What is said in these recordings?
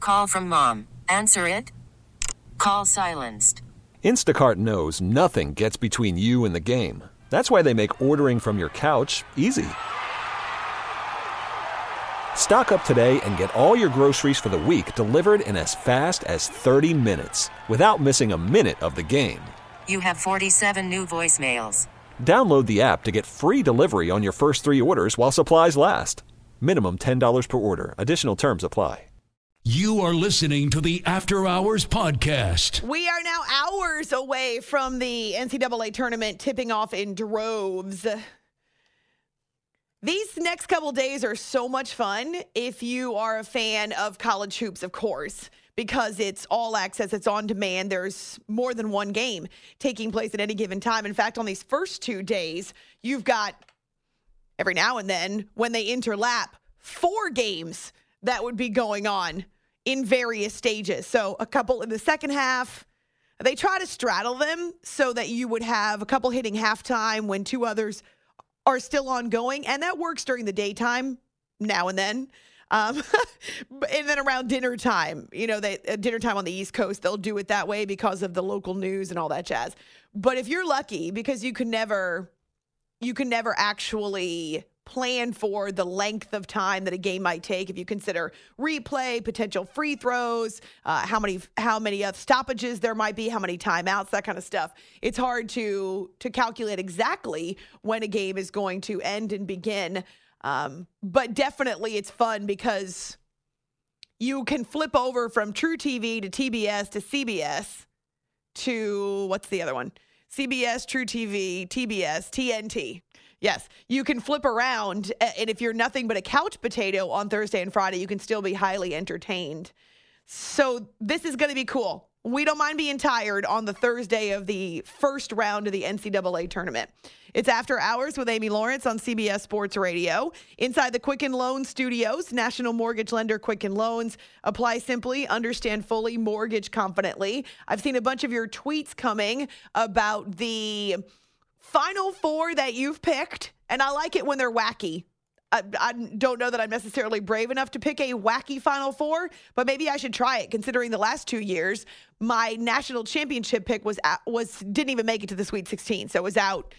Call from mom. Answer it. Call silenced. Instacart knows nothing gets between you and the game. That's why they make ordering from your couch easy. Stock up today and get all your groceries for the week delivered in as fast as 30 minutes without missing a minute of the game. You have 47 new voicemails. Download the app to get free delivery on your first 3 orders while supplies last. Minimum $10 per order. Additional terms apply. You are listening to the After Hours Podcast. We are now hours away from the NCAA tournament tipping off in droves. These next couple days are so much fun if you are a fan of college hoops, of course, because it's all access, it's on demand. There's more than one game taking place at any given time. In fact, on these first 2 days, you've got every now and then when they interlap 4 games that would be going on in various stages. So a couple in the second half. They try to straddle them so that you would have a couple hitting halftime when 2 others are still ongoing. And that works during the daytime now and then. And then around dinner time, dinner time on the East Coast, they'll do it that way because of the local news and all that jazz. But if you're lucky, because you can never actually plan for the length of time that a game might take if you consider replay, potential free throws, how many stoppages there might be, how many timeouts, that kind of stuff. It's hard to calculate exactly when a game is going to end and begin. But definitely it's fun because you can flip over from True TV to TBS to CBS to, what's the other one? CBS, True TV, TBS, TNT. Yes, you can flip around, and if you're nothing but a couch potato on Thursday and Friday, you can still be highly entertained. So this is going to be cool. We don't mind being tired on the Thursday of the first round of the NCAA tournament. It's After Hours with Amy Lawrence on CBS Sports Radio. Inside the Quicken Loans studios, national mortgage lender Quicken Loans. Apply simply, understand fully, mortgage confidently. I've seen a bunch of your tweets coming about the Final Four that you've picked, and I like it when they're wacky. I don't know that I'm necessarily brave enough to pick a wacky Final Four, but maybe I should try it, considering the last 2 years, my national championship pick didn't even make it to the Sweet 16, so it was out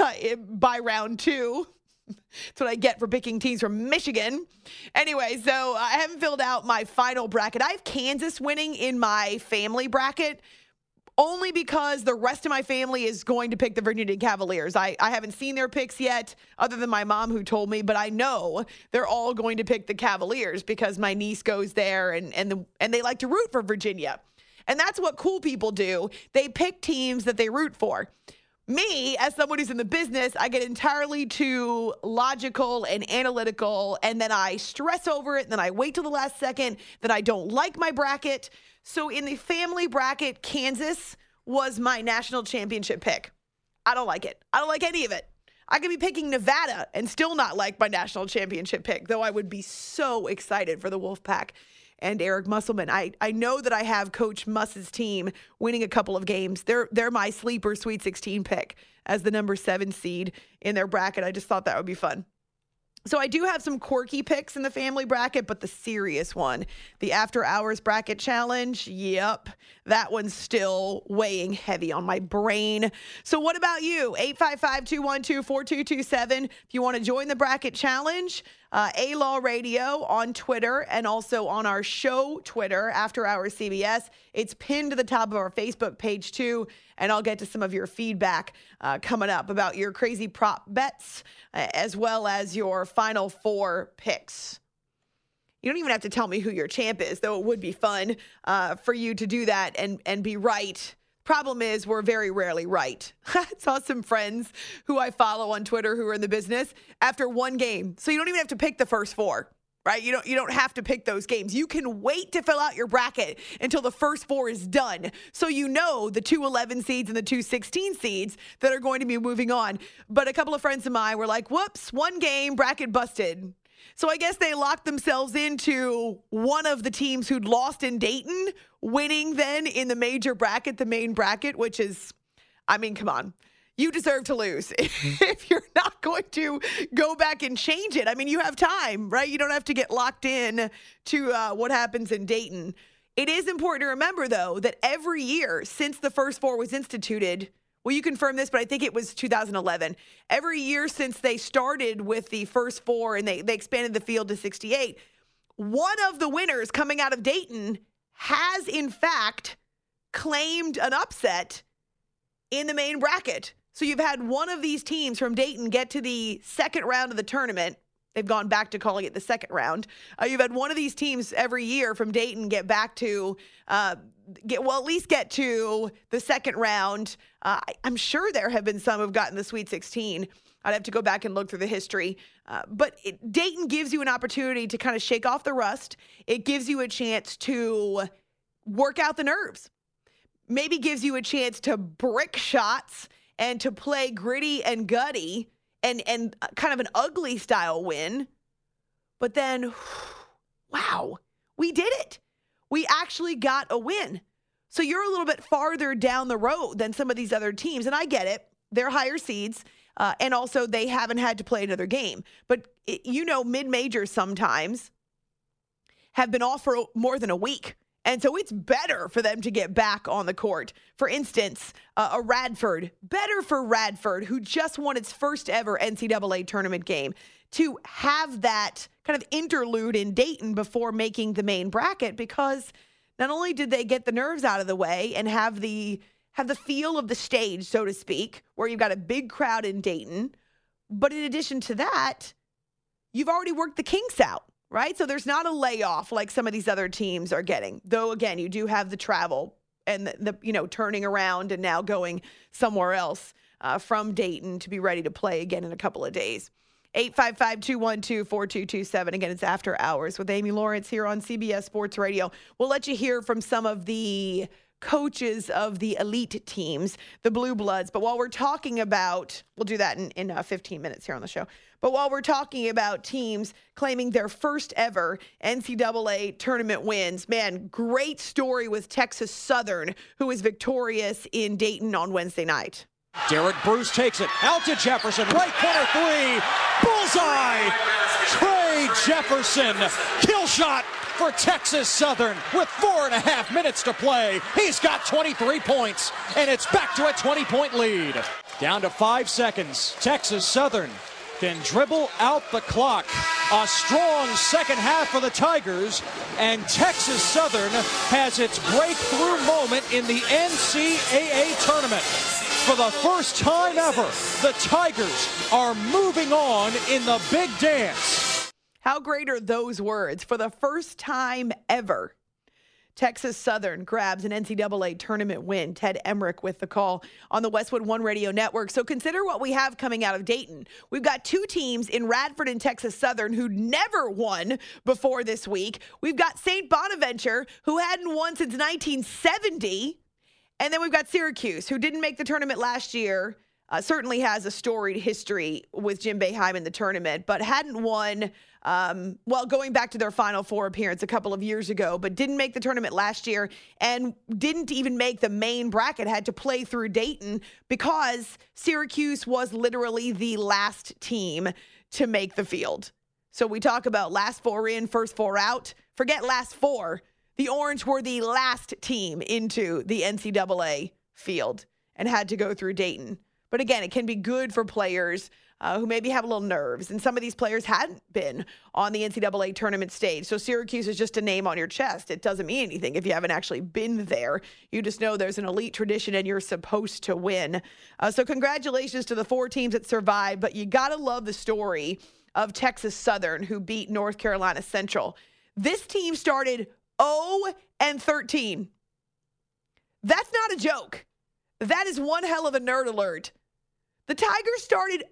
by round 2. That's what I get for picking teams from Michigan. Anyway, so I haven't filled out my final bracket. I have Kansas winning in my family bracket, only because the rest of my family is going to pick the Virginia Cavaliers. I haven't seen their picks yet, other than my mom who told me, but I know they're all going to pick the Cavaliers because my niece goes there and they like to root for Virginia. And that's what cool people do. They pick teams that they root for. Me, as someone who's in the business, I get entirely too logical and analytical, and then I stress over it, and then I wait till the last second, then I don't like my bracket. So in the family bracket, Kansas was my national championship pick. I don't like it. I don't like any of it. I could be picking Nevada and still not like my national championship pick, though I would be so excited for the Wolfpack and Eric Musselman. I know that I have Coach Muss's team winning a couple of games. They're my sleeper Sweet 16 pick as the number 7 seed in their bracket. I just thought that would be fun. So I do have some quirky picks in the family bracket, but the serious one, the After Hours Bracket Challenge, yep, that one's still weighing heavy on my brain. So what about you? 855-212-4227. If you want to join the bracket challenge, A-Law Radio on Twitter and also on our show Twitter, After Hours CBS. It's pinned to the top of our Facebook page too, and I'll get to some of your feedback coming up about your crazy prop bets as well as your Final Four picks. You don't even have to tell me who your champ is, though it would be fun for you to do that and be right. Problem is, we're very rarely right. I saw some friends who I follow on Twitter who are in the business after one game. So you don't even have to pick the first 4, right? You don't have to pick those games. You can wait to fill out your bracket until the first 4 is done. So you know the 2 11 seeds and the 2 16 seeds that are going to be moving on. But a couple of friends of mine were like, whoops, one game, bracket busted. So I guess they locked themselves into one of the teams who'd lost in Dayton, winning then in the major bracket, the main bracket, which is, I mean, come on. you deserve to lose if you're not going to go back and change it. I mean, you have time, right? You don't have to get locked in to what happens in Dayton. It is important to remember, though, that every year since the First Four was instituted, well, you confirm this, but I think it was 2011. Every year since they started with the First Four and they expanded the field to 68, one of the winners coming out of Dayton has, in fact, claimed an upset in the main bracket. So you've had one of these teams from Dayton get to the second round of the tournament. They've gone back to calling it the second round. You've had one of these teams every year from Dayton get back to, at least get to the second round. I'm sure there have been some who've gotten the Sweet 16. I'd have to go back and look through the history. But Dayton gives you an opportunity to kind of shake off the rust. It gives you a chance to work out the nerves. Maybe gives you a chance to brick shots and to play gritty and gutty and kind of an ugly style win. But then, wow, we did it. We actually got a win. So you're a little bit farther down the road than some of these other teams. And I get it. They're higher seeds. And also they haven't had to play another game. But, mid-majors sometimes have been off for more than a week. And so it's better for them to get back on the court. For instance, better for Radford, who just won its first ever NCAA tournament game, to have that kind of interlude in Dayton before making the main bracket, because not only did they get the nerves out of the way and have the feel of the stage, so to speak, where you've got a big crowd in Dayton, but in addition to that, you've already worked the kinks out. Right? So there's not a layoff like some of these other teams are getting. Though, again, you do have the travel and the turning around and now going somewhere else from Dayton to be ready to play again in a couple of days. 855-212-4227. Again, it's After Hours with Amy Lawrence here on CBS Sports Radio. We'll let you hear from some of the coaches of the elite teams, the Blue Bloods. But while we're talking about, we'll do that in 15 minutes here on the show. But while we're talking about teams claiming their first ever NCAA tournament wins, man, great story with Texas Southern, who was victorious in Dayton on Wednesday night. Derek Bruce takes it out to Jefferson, right corner three, bullseye! Trey Jefferson, kill shot for Texas Southern with 4.5 minutes to play. He's got 23 points, and it's back to a 20-point lead. Down to 5 seconds. Texas Southern can dribble out the clock. A strong second half for the Tigers, and Texas Southern has its breakthrough moment in the NCAA tournament. For the first time ever, the Tigers are moving on in the big dance. How great are those words? For the first time ever, Texas Southern grabs an NCAA tournament win. Ted Emmerich with the call on the Westwood One Radio Network. So consider what we have coming out of Dayton. We've got two teams in Radford and Texas Southern who never won before this week. We've got St. Bonaventure, who hadn't won since 1970. And then we've got Syracuse, who didn't make the tournament last year. Certainly has a storied history with Jim Boeheim in the tournament, but hadn't won, going back to their Final Four appearance a couple of years ago, but didn't make the tournament last year and didn't even make the main bracket, had to play through Dayton because Syracuse was literally the last team to make the field. So we talk about last four in, first four out. Forget last four. The Orange were the last team into the NCAA field and had to go through Dayton. But again, it can be good for players who maybe have a little nerves. And some of these players hadn't been on the NCAA tournament stage. So Syracuse is just a name on your chest. It doesn't mean anything if you haven't actually been there. You just know there's an elite tradition and you're supposed to win. So congratulations to the four teams that survived. But you got to love the story of Texas Southern, who beat North Carolina Central. This team started 0-13. That's not a joke. That is one hell of a nerd alert. The Tigers started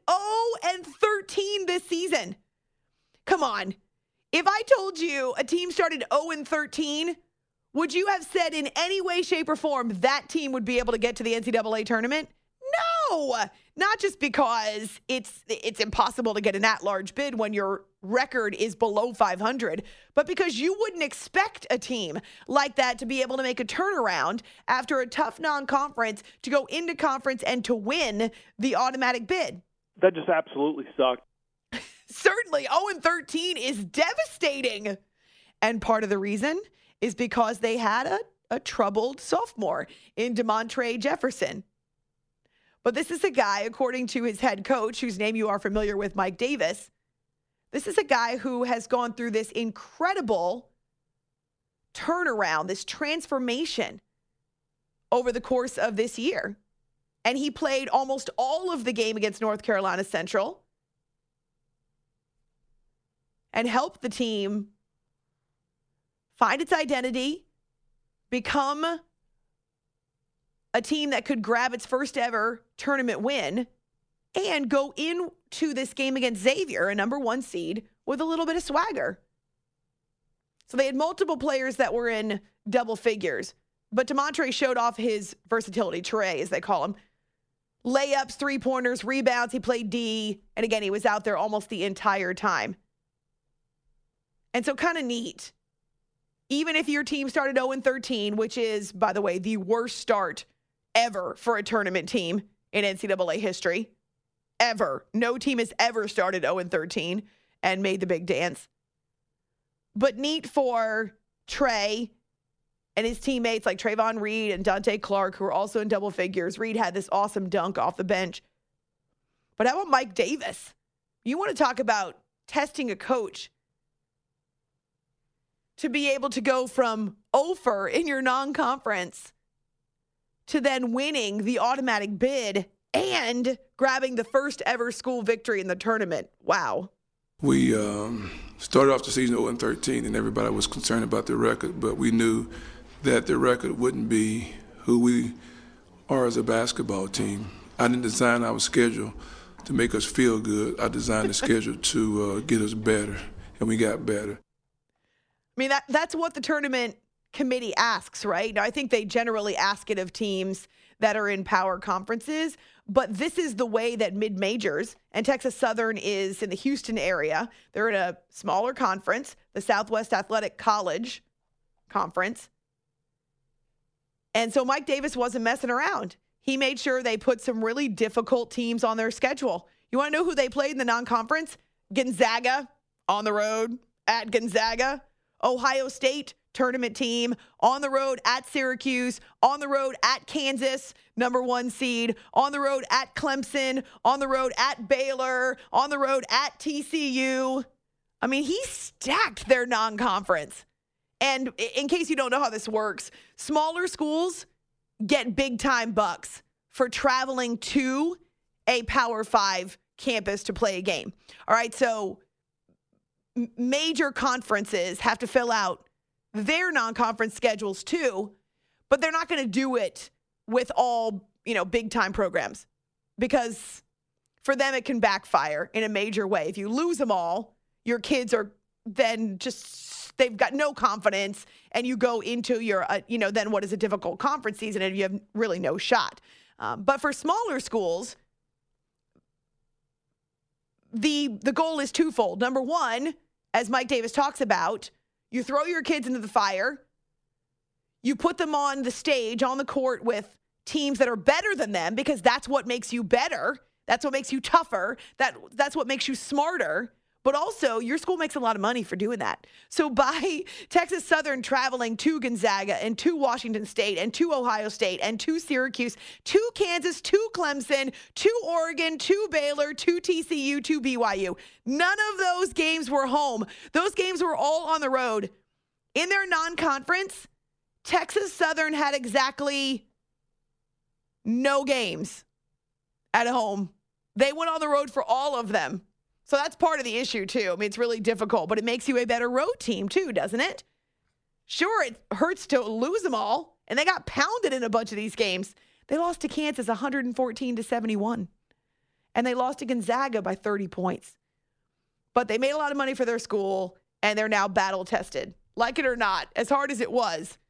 0-13 this season. Come on. If I told you a team started 0-13, would you have said in any way, shape, or form that team would be able to get to the NCAA tournament? No, Not just because it's impossible to get an at-large bid when your record is below 500, but because you wouldn't expect a team like that to be able to make a turnaround after a tough non-conference to go into conference and to win the automatic bid. That just absolutely sucked. Certainly, 0-13 is devastating. And part of the reason is because they had a troubled sophomore in DeMontre Jefferson. But this is a guy, according to his head coach, whose name you are familiar with, Mike Davis. This is a guy who has gone through this incredible turnaround, this transformation over the course of this year. And he played almost all of the game against North Carolina Central and helped the team find its identity, become a team that could grab its first ever tournament win, and go into this game against Xavier, a number 1 seed, with a little bit of swagger. So they had multiple players that were in double figures, but DeMontre showed off his versatility, Trey, as they call him. Layups, 3-pointers, rebounds. He played D, and again, he was out there almost the entire time. And so kind of neat. Even if your team started 0-13, which is, by the way, the worst start ever for a tournament team in NCAA history. Ever. No team has ever started 0-13 and made the big dance. But neat for Trey and his teammates like Trayvon Reed and Dante Clark, who are also in double figures. Reed had this awesome dunk off the bench. But how about Mike Davis? You want to talk about testing a coach to be able to go from over in your non-conference to then winning the automatic bid and grabbing the first ever school victory in the tournament. Wow. We started off the season 0-13, and everybody was concerned about the record, but we knew that the record wouldn't be who we are as a basketball team. I didn't design our schedule to make us feel good. I designed the schedule to get us better, and we got better. I mean, that's what the tournament committee asks, right? Now, I think they generally ask it of teams that are in power conferences, but this is the way that mid-majors, and Texas Southern is in the Houston area. They're in a smaller conference, the Southwest Athletic College Conference. And so Mike Davis wasn't messing around. He made sure they put some really difficult teams on their schedule. You want to know who they played in the non-conference? Gonzaga on the road at Gonzaga. Ohio State tournament team on the road at Syracuse, on the road at Kansas, number 1 seed, on the road at Clemson, on the road at Baylor, on the road at TCU. I mean, he stacked their non-conference. And in case you don't know how this works, smaller schools get big-time bucks for traveling to a Power 5 campus to play a game. All right, so major conferences have to fill out their non-conference schedules too, but they're not going to do it with all, big-time programs because for them it can backfire in a major way. If you lose them all, your kids are then they've got no confidence, and you go into your, then what is a difficult conference season, and you have really no shot. But for smaller schools, the goal is twofold. Number one, as Mike Davis talks about, you throw your kids into the fire. You put them on the stage, on the court with teams that are better than them because that's what makes you better. That's what makes you tougher. That's what makes you smarter. But also, your school makes a lot of money for doing that. So by Texas Southern traveling to Gonzaga and to Washington State and to Ohio State and to Syracuse, to Kansas, to Clemson, to Oregon, to Baylor, to TCU, to BYU, none of those games were home. Those games were all on the road. In their non-conference, Texas Southern had exactly no games at home. They went on the road for all of them. So that's part of the issue, too. I mean, it's really difficult, but it makes you a better road team, too, doesn't it? Sure, it hurts to lose them all, and they got pounded in a bunch of these games. They lost to Kansas 114-71, and they lost to Gonzaga by 30 points. But they made a lot of money for their school, and they're now battle-tested. Like it or not, as hard as it was,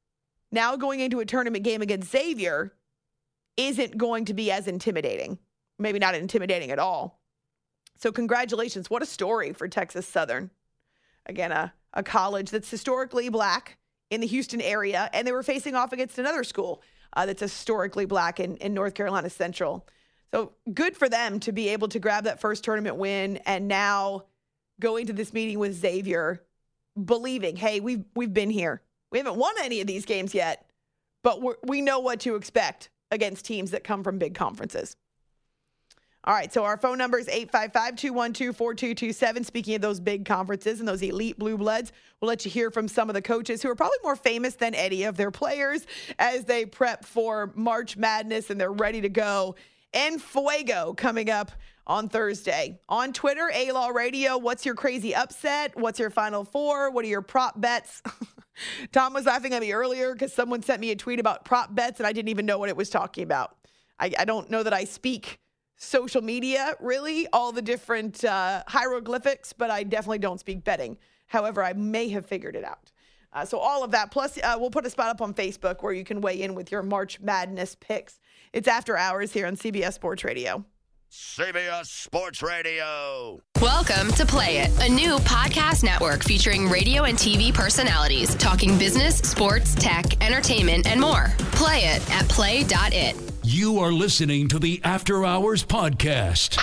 now going into a tournament game against Xavier isn't going to be as intimidating. maybe not intimidating at all. So congratulations. What a story for Texas Southern. Again, a college that's historically black in the Houston area, and they were facing off against another school that's historically black in North Carolina Central. So good for them to be able to grab that first tournament win and now going to this meeting with Xavier, believing, hey, we've been here. We haven't won any of these games yet, but we know what to expect against teams that come from big conferences. All right, so our phone number is 855-212-4227. Speaking of those big conferences and those elite blue bloods, we'll let you hear from some of the coaches who are probably more famous than any of their players as they prep for March Madness and they're ready to go. En fuego coming up on Thursday. On Twitter, A-Law Radio, what's your crazy upset? What's your Final Four? What are your prop bets? Tom was laughing at me earlier because someone sent me a tweet about prop bets and I didn't even know what it was talking about. I don't know that I speak social media, really, all the different hieroglyphics, but I definitely don't speak betting. However, I may have figured it out. So all of that. Plus, we'll put a spot up on Facebook where you can weigh in with your March Madness picks. It's After Hours here on CBS Sports Radio. CBS Sports Radio. Welcome to Play It, a new podcast network featuring radio and TV personalities talking business, sports, tech, entertainment, and more. Play it at play.it. You are listening to the After Hours Podcast.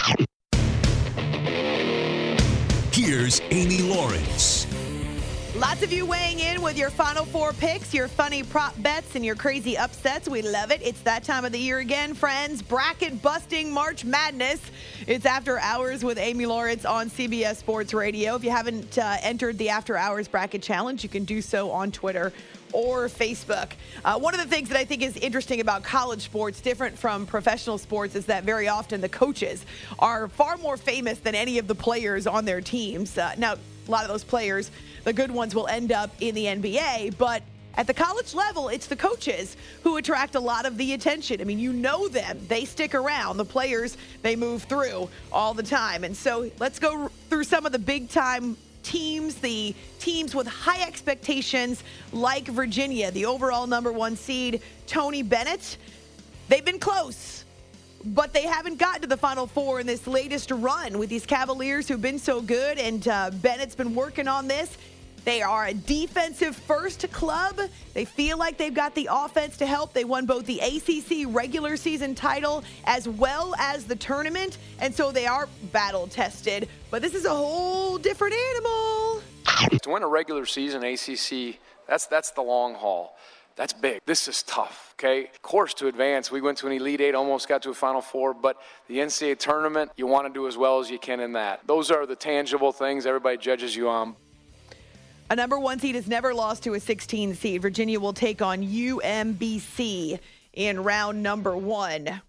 Here's Amy Lawrence. Lots of you weighing in with your Final Four picks, your funny prop bets, and your crazy upsets. We love it. It's that time of the year again, friends. Bracket busting March Madness. It's After Hours with Amy Lawrence on CBS Sports Radio. If you haven't entered the After Hours Bracket Challenge, you can do so on Twitter or Facebook. One of the things that I think is interesting about college sports, different from professional sports, is that very often the coaches are far more famous than any of the players on their teams. Now, a lot of those players, the good ones, will end up in the NBA, but at the college level, it's the coaches who attract a lot of the attention. I mean, you know them. They stick around. The players, they move through all the time. And so let's go through some of the big-time teams, the teams with high expectations like Virginia, the overall number 1 seed, Tony Bennett. They've been close, but they haven't gotten to the Final Four in this latest run with these Cavaliers who've been so good, and Bennett's been working on this. They are a defensive-first club. They feel like they've got the offense to help. They won both the ACC regular season title as well as the tournament, and so they are battle-tested. But this is a whole different animal. To win a regular season ACC, that's the long haul. That's big. This is tough, okay? Of course, to advance, we went to an Elite Eight, almost got to a Final Four, but the NCAA tournament, you want to do as well as you can in that. Those are the tangible things everybody judges you on. A number 1 seed has never lost to a 16 seed. Virginia will take on UMBC in round number 1.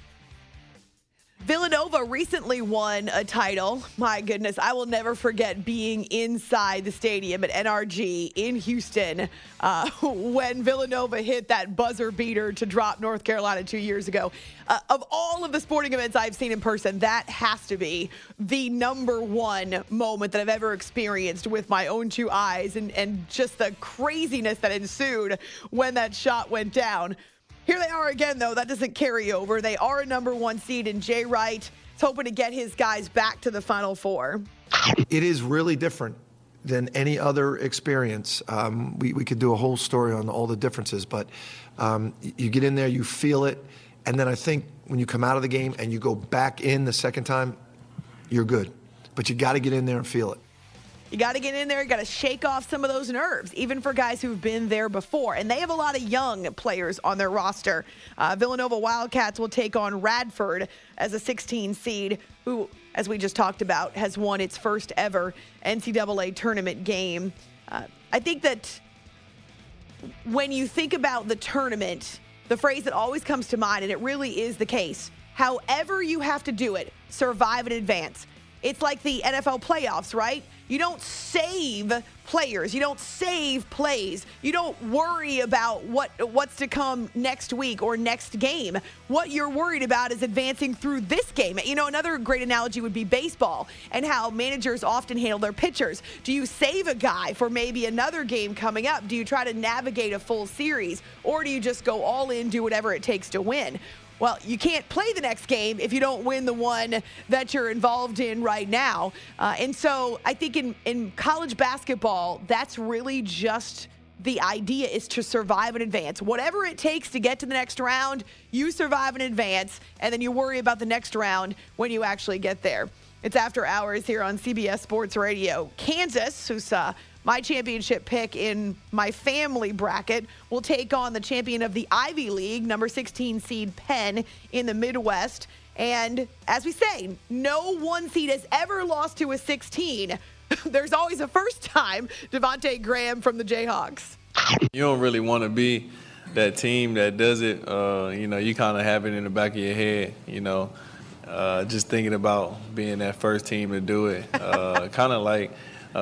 Villanova recently won a title. My goodness, I will never forget being inside the stadium at NRG in Houston when Villanova hit that buzzer beater to drop North Carolina 2 years ago. Of all of the sporting events I've seen in person, that has to be the number 1 moment that I've ever experienced with my own 2 eyes, and just the craziness that ensued when that shot went down. Here they are again, though. That doesn't carry over. They are a number 1 seed, and Jay Wright is hoping to get his guys back to the Final Four. It is really different than any other experience. We could do a whole story on all the differences, but you get in there, you feel it, and then I think when you come out of the game and you go back in the second time, you're good. But you got to get in there and feel it. You got to get in there. You got to shake off some of those nerves, even for guys who've been there before. And they have a lot of young players on their roster. Villanova Wildcats will take on Radford as a 16 seed, who, as we just talked about, has won its first ever NCAA tournament game. I think that when you think about the tournament, the phrase that always comes to mind, and it really is the case, however you have to do it, survive and advance. It's like the NFL playoffs, right? You don't save players. You don't save plays. You don't worry about what's to come next week or next game. What you're worried about is advancing through this game. You know, another great analogy would be baseball and how managers often handle their pitchers. Do you save a guy for maybe another game coming up? Do you try to navigate a full series? Or do you just go all in, do whatever it takes to win? Well, you can't play the next game if you don't win the one that you're involved in right now. And so I think in college basketball, that's really just the idea, is to survive in advance. Whatever it takes to get to the next round, you survive in advance, and then you worry about the next round when you actually get there. It's After Hours here on CBS Sports Radio. Kansas, who's my championship pick in my family bracket, will take on the champion of the Ivy League, number 16 seed Penn in the Midwest. And as we say, no one seed has ever lost to a 16. There's always a first time. Devontae Graham from the Jayhawks. You don't really want to be that team that does it. You kind of have it in the back of your head, just thinking about being that first team to do it. Kind of like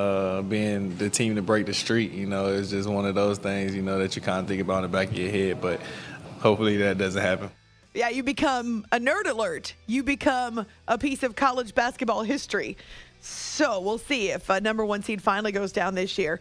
being the team to break the streak, it's just one of those things, that you kind of think about in the back of your head. But hopefully that doesn't happen. Yeah, you become a nerd alert. You become a piece of college basketball history. So we'll see if number one seed finally goes down this year.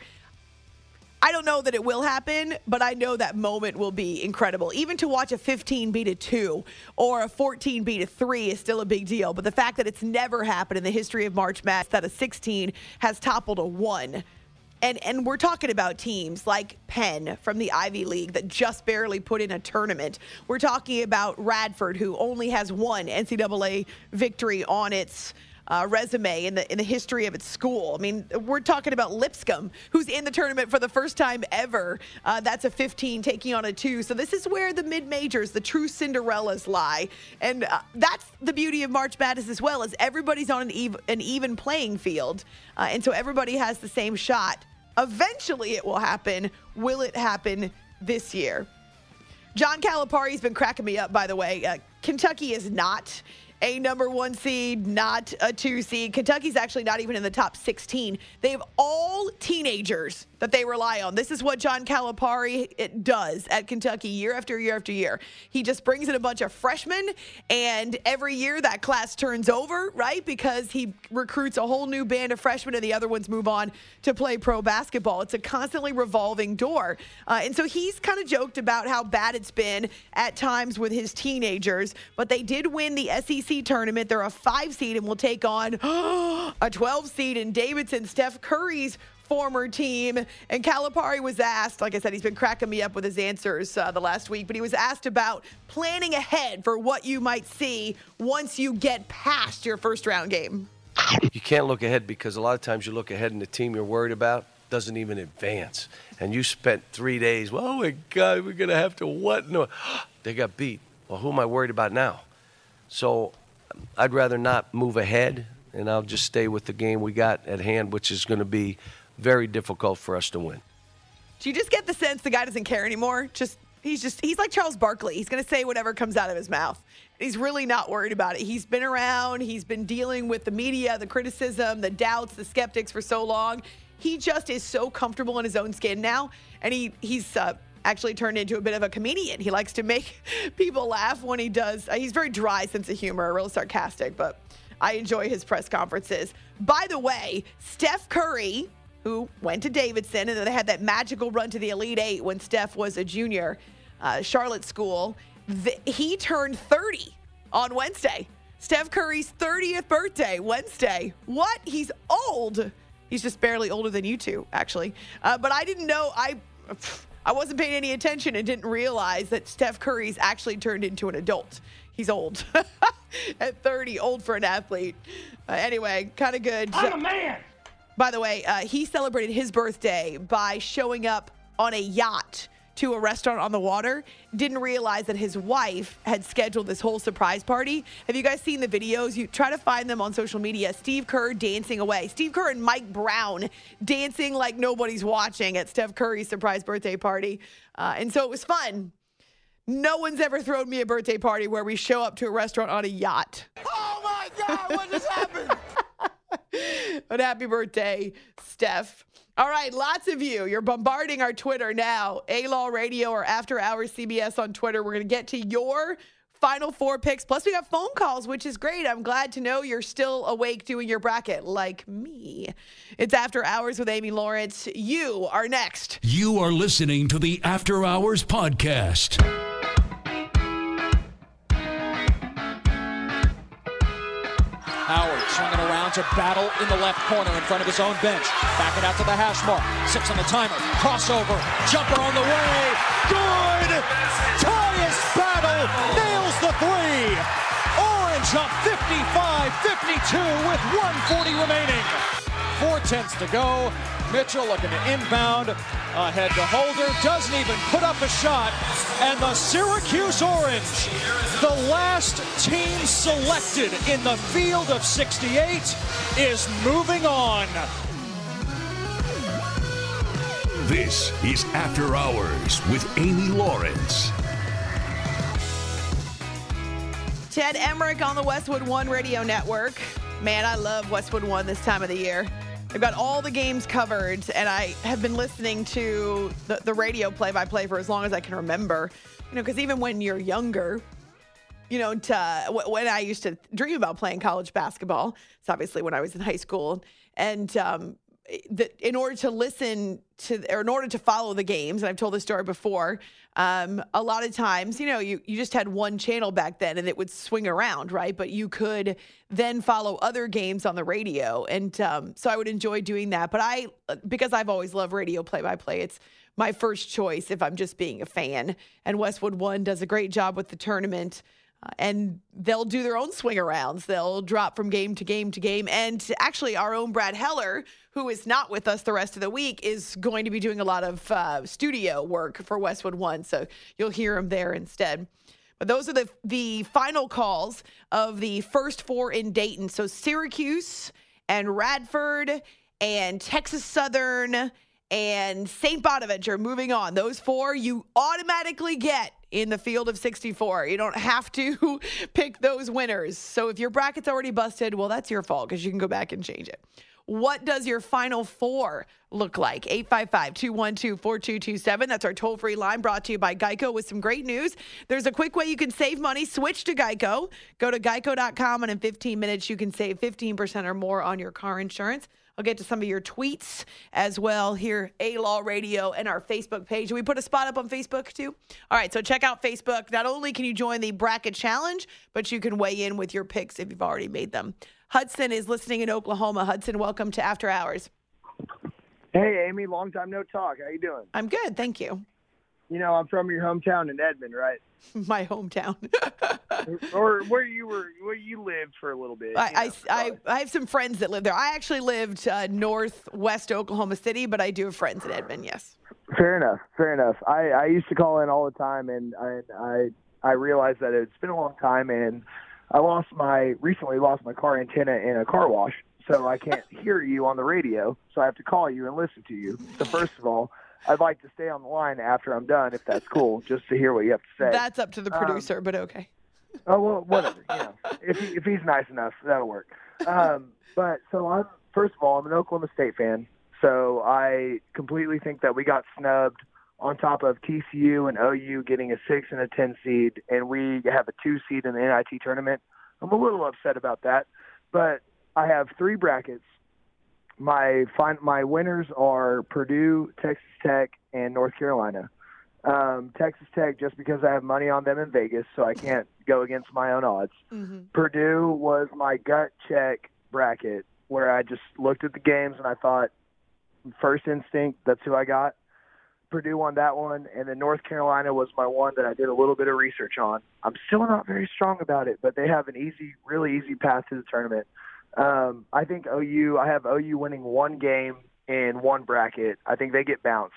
I don't know that it will happen, but I know that moment will be incredible. Even to watch a 15 beat a 2 or a 14 beat a 3 is still a big deal. But the fact that it's never happened in the history of March Madness that a 16 has toppled a 1. And we're talking about teams like Penn from the Ivy League that just barely put in a tournament. We're talking about Radford, who only has one NCAA victory on its resume in the history of its school. I mean, we're talking about Lipscomb, who's in the tournament for the first time ever. That's a 15 taking on a 2. So this is where the mid-majors, the true Cinderellas, lie. And that's the beauty of March Madness as well, is everybody's on an even playing field. And so everybody has the same shot. Eventually it will happen. Will it happen this year? John Calipari's been cracking me up, by the way. Kentucky is not a number 1 seed, not a 2 seed. Kentucky's actually not even in the top 16. They have all teenagers that they rely on. This is what John Calipari does at Kentucky year after year after year. He just brings in a bunch of freshmen, and every year that class turns over, right? Because he recruits a whole new band of freshmen, and the other ones move on to play pro basketball. It's a constantly revolving door. And so he's kind of joked about how bad it's been at times with his teenagers, but they did win the SEC tournament. They're a 5 seed and will take on a 12 seed in Davidson, Steph Curry's former team. And Calipari was asked, like I said, he's been cracking me up with his answers the last week, but he was asked about planning ahead for what you might see once you get past your first round game. You can't look ahead because a lot of times you look ahead and the team you're worried about doesn't even advance. And you spent 3 days, well, oh my God, we're going to have to what? No, they got beat. Well, who am I worried about now? So I'd rather not move ahead, and I'll just stay with the game we got at hand, which is going to be very difficult for us to win. Do you just get the sense the guy doesn't care anymore? He's like Charles Barkley. He's going to say whatever comes out of his mouth. He's really not worried about it. He's been around. He's been dealing with the media, the criticism, the doubts, the skeptics for so long. He just is so comfortable in his own skin now, and he's actually turned into a bit of a comedian. He likes to make people laugh when he does. He's very dry sense of humor, real sarcastic, but I enjoy his press conferences. By the way, Steph Curry, who went to Davidson, and then they had that magical run to the Elite Eight when Steph was a junior, Charlotte School. He turned 30 on Wednesday. Steph Curry's 30th birthday, Wednesday. What? He's old. He's just barely older than you two, actually. But I didn't know. I wasn't paying any attention and didn't realize that Steph Curry's actually turned into an adult. He's old. At 30, old for an athlete. Anyway, kind of good. I'm a man. By the way, he celebrated his birthday by showing up on a yacht to a restaurant on the water. Didn't realize that his wife had scheduled this whole surprise party. Have you guys seen the videos? You try to find them on social media. Steve Kerr dancing away. Steve Kerr and Mike Brown dancing like nobody's watching at Steph Curry's surprise birthday party. And so it was fun. No one's ever thrown me a birthday party where we show up to a restaurant on a yacht. Oh my God, what just happened? But happy birthday, Steph. All right, lots of you. You're bombarding our Twitter now. A-Law Radio or After Hours CBS on Twitter. We're going to get to your Final Four picks. Plus, we got phone calls, which is great. I'm glad to know you're still awake doing your bracket like me. It's After Hours with Amy Lawrence. You are next. You are listening to the After Hours podcast. Howard swinging around to battle in the left corner in front of his own bench. Back it out to the hash mark. 6 on the timer. Crossover. Jumper on the way. Good! Tyus Battle nails the 3. Orange up 55-52 with 1:40 remaining. 4/10 to go. Mitchell looking to inbound. Ahead to Holder. Doesn't even put up a shot. And the Syracuse Orange, the last team selected in the field of 68, is moving on. This is After Hours with Amy Lawrence. Ted Emmerich on the Westwood One Radio Network. Man, I love Westwood One this time of the year. They've got all the games covered, and I have been listening to the radio play-by-play for as long as I can remember. Because even when you're younger, when I used to dream about playing college basketball, it's obviously when I was in high school, and in order to listen to, or in order to follow the games, and I've told this story before, a lot of times, you just had one channel back then and it would swing around, right? But you could then follow other games on the radio. And so I would enjoy doing that. But because I've always loved radio play-by-play, it's my first choice if I'm just being a fan. And Westwood One does a great job with the tournament. And they'll do their own swing arounds. They'll drop from game to game to game. And actually, our own Brad Heller, who is not with us the rest of the week, is going to be doing a lot of studio work for Westwood One. So you'll hear him there instead. But those are the final calls of the first 4 in Dayton. So Syracuse and Radford and Texas Southern and St. Bonaventure moving on. Those 4 you automatically get in the field of 64. You don't have to pick those winners. So if your bracket's already busted, well, that's your fault because you can go back and change it. What does your final 4 look like? 855-212-4227. That's our toll-free line brought to you by Geico with some great news. There's a quick way you can save money. Switch to Geico. Go to geico.com, and in 15 minutes, you can save 15% or more on your car insurance. I'll get to some of your tweets as well here, A-Law Radio, and our Facebook page. We put a spot up on Facebook, too? All right, so check out Facebook. Not only can you join the Bracket Challenge, but you can weigh in with your picks if you've already made them. Hudson is listening in Oklahoma. Hudson, welcome to After Hours. Hey, Amy, long time no talk. How you doing? I'm good, thank you. I'm from your hometown in Edmond, right? My hometown. Or where you lived for a little bit. I have some friends that live there. I actually lived northwest Oklahoma City, but I do have friends in Edmond, yes. Fair enough. I used to call in all the time, and I realized that it's been a long time, and I recently lost my car antenna in a car wash, so I can't hear you on the radio, so I have to call you and listen to you. So first of all, I'd like to stay on the line after I'm done, if that's cool, just to hear what you have to say. That's up to the producer, but okay. Oh, well, whatever. If he's nice enough, that'll work. But so first of all, I'm an Oklahoma State fan, so I completely think that we got snubbed on top of TCU and OU getting a 6 and a 10 seed, and we have a 2 seed in the NIT tournament. I'm a little upset about that, but I have 3 brackets. My winners are Purdue, Texas Tech, and North Carolina. Texas Tech, just because I have money on them in Vegas, so I can't go against my own odds. Mm-hmm. Purdue was my gut check bracket, where I just looked at the games and I thought, first instinct, that's who I got. Purdue won that one, and then North Carolina was my one that I did a little bit of research on. I'm still not very strong about it, but they have an really easy path to the tournament. I think I have OU winning 1 game in 1 bracket. I think they get bounced.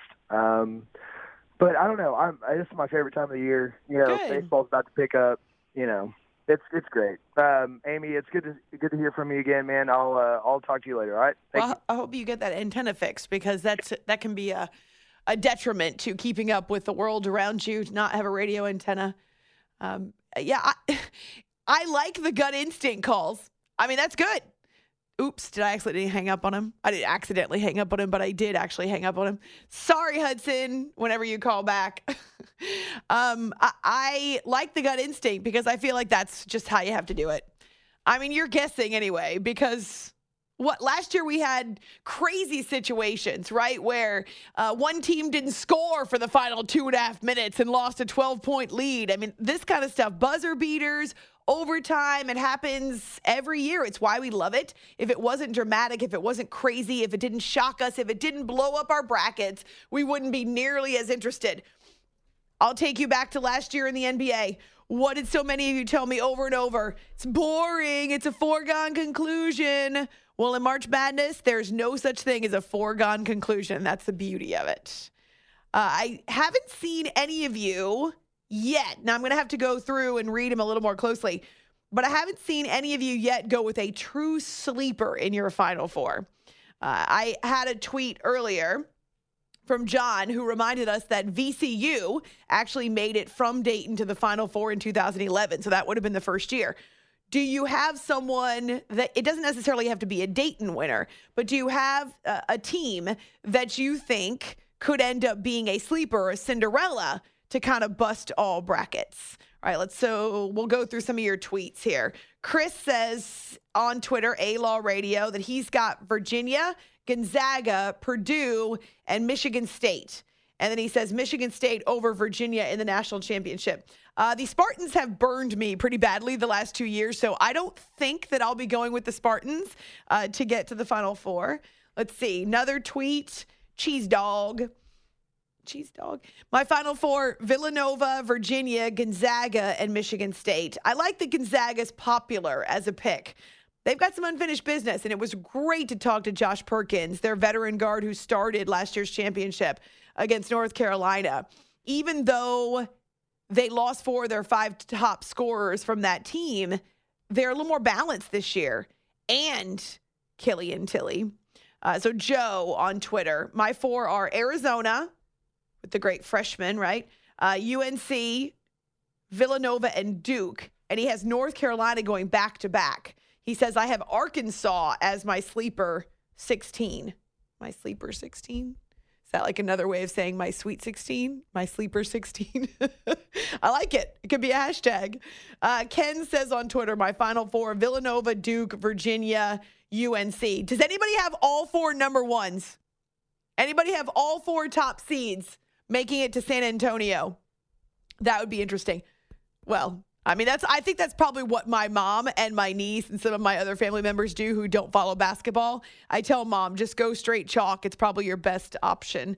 But I don't know. This is my favorite time of the year. Baseball's about to pick up. It's great. Amy, it's good to hear from you again, man. I'll talk to you later. All right. Thank you. I hope you get that antenna fixed, because that can be a detriment to keeping up with the world around you, to not have a radio antenna. I like the gut instinct calls. I mean, that's good. Oops, did I accidentally hang up on him? I didn't accidentally hang up on him, but I did actually hang up on him. Sorry, Hudson, whenever you call back. I like the gut instinct because I feel like that's just how you have to do it. I mean, you're guessing anyway, because last year we had crazy situations, right, where one team didn't score for the final 2.5 minutes and lost a 12-point lead. I mean, this kind of stuff, buzzer beaters, overtime. It happens every year. It's why we love it. If it wasn't dramatic, if it wasn't crazy, if it didn't shock us, if it didn't blow up our brackets, we wouldn't be nearly as interested. I'll take you back to last year in the NBA. What did so many of you tell me over and over? It's boring. It's a foregone conclusion. Well, in March Madness, there's no such thing as a foregone conclusion. That's the beauty of it. I haven't seen any of you yet. Now, I'm going to have to go through and read them a little more closely. But I haven't seen any of you yet go with a true sleeper in your Final Four. I had a tweet earlier from John, who reminded us that VCU actually made it from Dayton to the Final Four in 2011. So that would have been the first year. Do you have someone that, it doesn't necessarily have to be a Dayton winner, but do you have a team that you think could end up being a sleeper or a Cinderella to kind of bust all brackets? All right, so we'll go through some of your tweets here. Chris says on Twitter, A-Law Radio, that he's got Virginia, Gonzaga, Purdue, and Michigan State. And then he says Michigan State over Virginia in the national championship. The Spartans have burned me pretty badly the last 2 years, so I don't think that I'll be going with the Spartans to get to the Final Four. Let's see. Another tweet. Cheese dog. My Final Four, Villanova, Virginia, Gonzaga, and Michigan State. I like that Gonzaga's popular as a pick. They've got some unfinished business, and it was great to talk to Josh Perkins, their veteran guard who started last year's championship against North Carolina. Even though they lost 4 of their 5 top scorers from that team, they're a little more balanced this year. And Killian Tilly. So Joe on Twitter, my 4 are Arizona, with the great freshman, right? UNC, Villanova, and Duke. And he has North Carolina going back-to-back. He says, I have Arkansas as my sleeper 16. My sleeper 16? Is that like another way of saying my sweet 16? My sleeper 16? I like it. It could be a hashtag. Ken says on Twitter, my Final Four, Villanova, Duke, Virginia, UNC. Does anybody have all 4 number ones? Anybody have all 4 top seeds making it to San Antonio? That would be interesting. Well, I mean, I think that's probably what my mom and my niece and some of my other family members do who don't follow basketball. I tell Mom, just go straight chalk. It's probably your best option.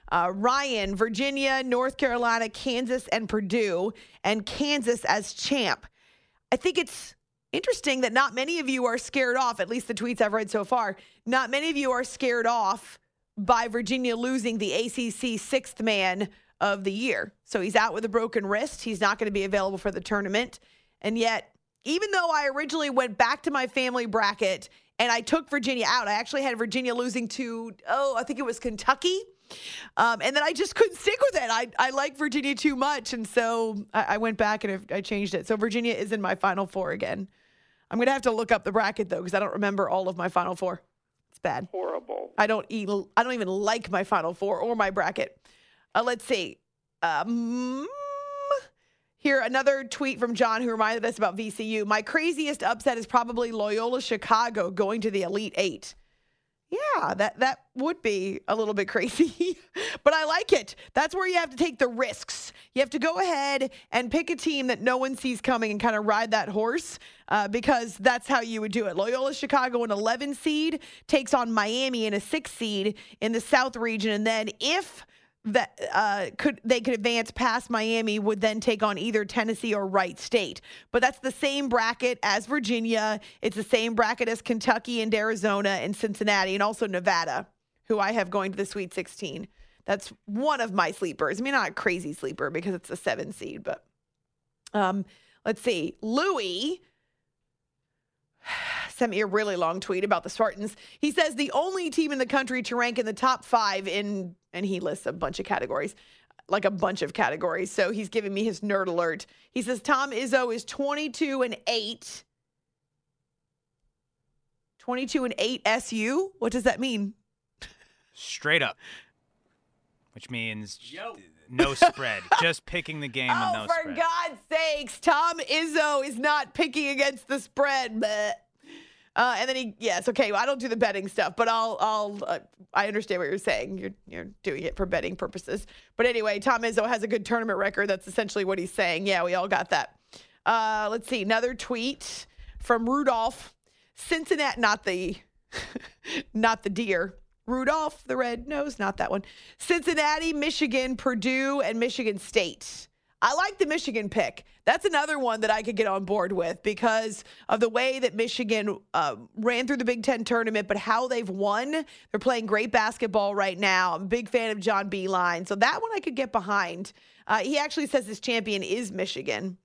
Ryan, Virginia, North Carolina, Kansas, and Purdue, and Kansas as champ. I think it's interesting that not many of you are scared off, at least the tweets I've read so far, not many of you are scared off by Virginia losing the ACC 6th man of the year. So he's out with a broken wrist. He's not going to be available for the tournament. And yet, even though I originally went back to my family bracket and I took Virginia out, I actually had Virginia losing to, I think it was Kentucky. And then I just couldn't stick with it. I like Virginia too much. And so I went back and I changed it. So Virginia is in my Final Four again. I'm going to have to look up the bracket, though, because I don't remember all of my Final Four. It's bad. Horrible. I don't even like my Final Four or my bracket. Let's see. Here, another tweet from John who reminded us about VCU. My craziest upset is probably Loyola Chicago going to the Elite 8. Yeah, that would be a little bit crazy, but I like it. That's where you have to take the risks. You have to go ahead and pick a team that no one sees coming and kind of ride that horse because that's how you would do it. Loyola Chicago, an 11 seed, takes on Miami in a 6 seed in the South region, and then if they could advance past Miami, would then take on either Tennessee or Wright State. But that's the same bracket as Virginia. It's the same bracket as Kentucky and Arizona and Cincinnati and also Nevada, who I have going to the Sweet 16. That's one of my sleepers. I mean, not a crazy sleeper because it's a 7 seed, but let's see. Louis sent me a really long tweet about the Spartans. He says the only team in the country to rank in the top 5 in, and he lists a bunch of categories, like a bunch of categories. So he's giving me his nerd alert. He says Tom Izzo is 22-8. 22-8 SU? What does that mean? Straight up. Which means no spread. Just picking the game with no spread. For God's sakes, Tom Izzo is not picking against the spread. And then okay, well, I don't do the betting stuff, but I understand what you're saying. You're doing it for betting purposes. But anyway, Tom Izzo has a good tournament record. That's essentially what he's saying. Yeah, we all got that. Let's see. Another tweet from Rudolph. Cincinnati, not the deer. Rudolph the red nose, not that one. Cincinnati, Michigan, Purdue, and Michigan State. I like the Michigan pick. That's another one that I could get on board with because of the way that Michigan ran through the Big Ten tournament, but how they've won. They're playing great basketball right now. I'm a big fan of John Beilein. So that one I could get behind. He actually says his champion is Michigan.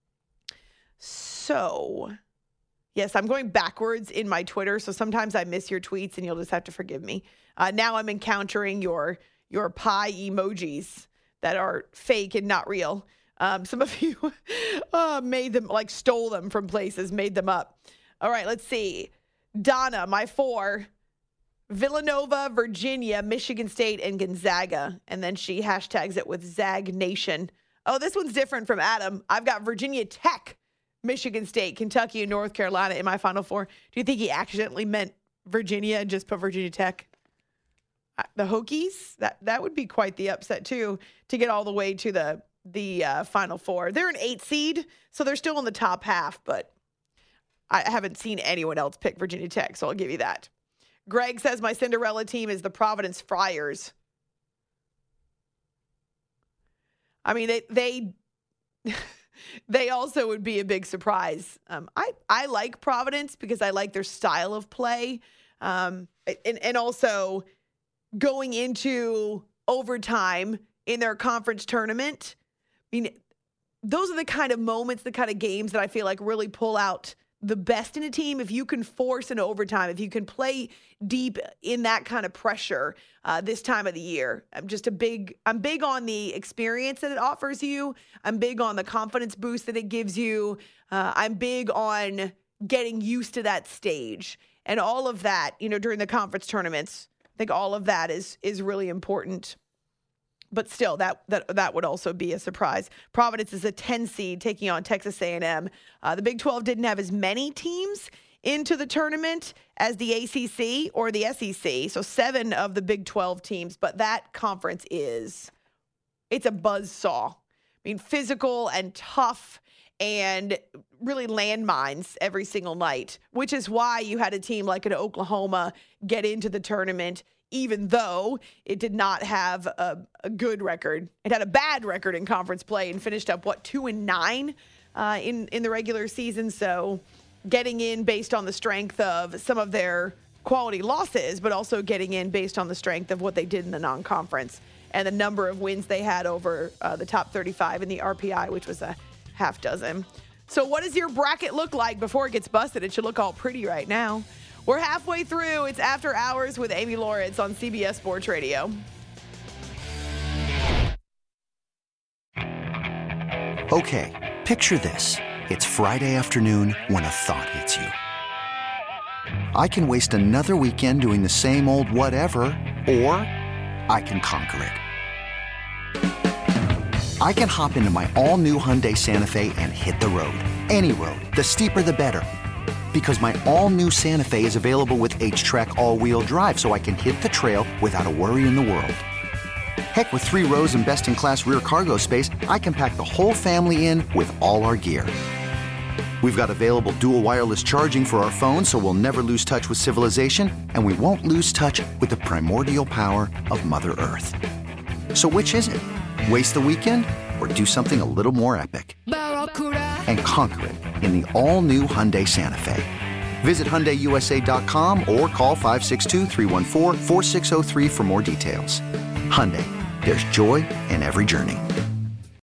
So, yes, I'm going backwards in my Twitter, so sometimes I miss your tweets, and you'll just have to forgive me. Now I'm encountering your pie emojis that are fake and not real. Some of you made them, stole them from places, made them up. All right, let's see. Donna, my 4, Villanova, Virginia, Michigan State, and Gonzaga. And then she hashtags it with Zag Nation. Oh, this one's different from Adam. I've got Virginia Tech, Michigan State, Kentucky, and North Carolina in my Final Four. Do you think he accidentally meant Virginia and just put Virginia Tech? The Hokies? That would be quite the upset, too, to get all the way to the Final Four. They're an 8 seed, so they're still in the top half, but I haven't seen anyone else pick Virginia Tech, so I'll give you that. Greg says my Cinderella team is the Providence Friars. I mean, they also would be a big surprise. I like Providence because I like their style of play. And also going into overtime in their conference tournament. I mean, those are the kind of moments, the kind of games that I feel like really pull out the best in a team. If you can force an overtime, if you can play deep in that kind of pressure this time of the year. I'm big on the experience that it offers you. I'm big on the confidence boost that it gives you. I'm big on getting used to that stage and all of that, during the conference tournaments. I think all of that is really important. But still, that would also be a surprise. Providence is a 10 seed taking on Texas A&M. The Big 12 didn't have as many teams into the tournament as the ACC or the SEC. So 7 of the Big 12 teams. But that conference it's a buzzsaw. I mean, physical and tough and really landmines every single night, which is why you had a team like an Oklahoma get into the tournament, even though it did not have a good record. It had a bad record in conference play and finished up, 2-9 in the regular season. So getting in based on the strength of some of their quality losses, but also getting in based on the strength of what they did in the non-conference and the number of wins they had over the top 35 in the RPI, which was a half dozen. So what does your bracket look like before it gets busted? It should look all pretty right now. We're halfway through. It's After Hours with Amy Lawrence on CBS Sports Radio. Okay, picture this. It's Friday afternoon when a thought hits you. I can waste another weekend doing the same old whatever, or I can conquer it. I can hop into my all-new Hyundai Santa Fe and hit the road. Any road. The steeper, the better. Because my all-new Santa Fe is available with H-Track all-wheel drive, so I can hit the trail without a worry in the world. Heck, with 3 rows and best-in-class rear cargo space, I can pack the whole family in with all our gear. We've got available dual wireless charging for our phones, so we'll never lose touch with civilization, and we won't lose touch with the primordial power of Mother Earth. So which is it? Waste the weekend or do something a little more epic? And conquer it in the all-new Hyundai Santa Fe. Visit HyundaiUSA.com or call 562-314-4603 for more details. Hyundai, there's joy in every journey.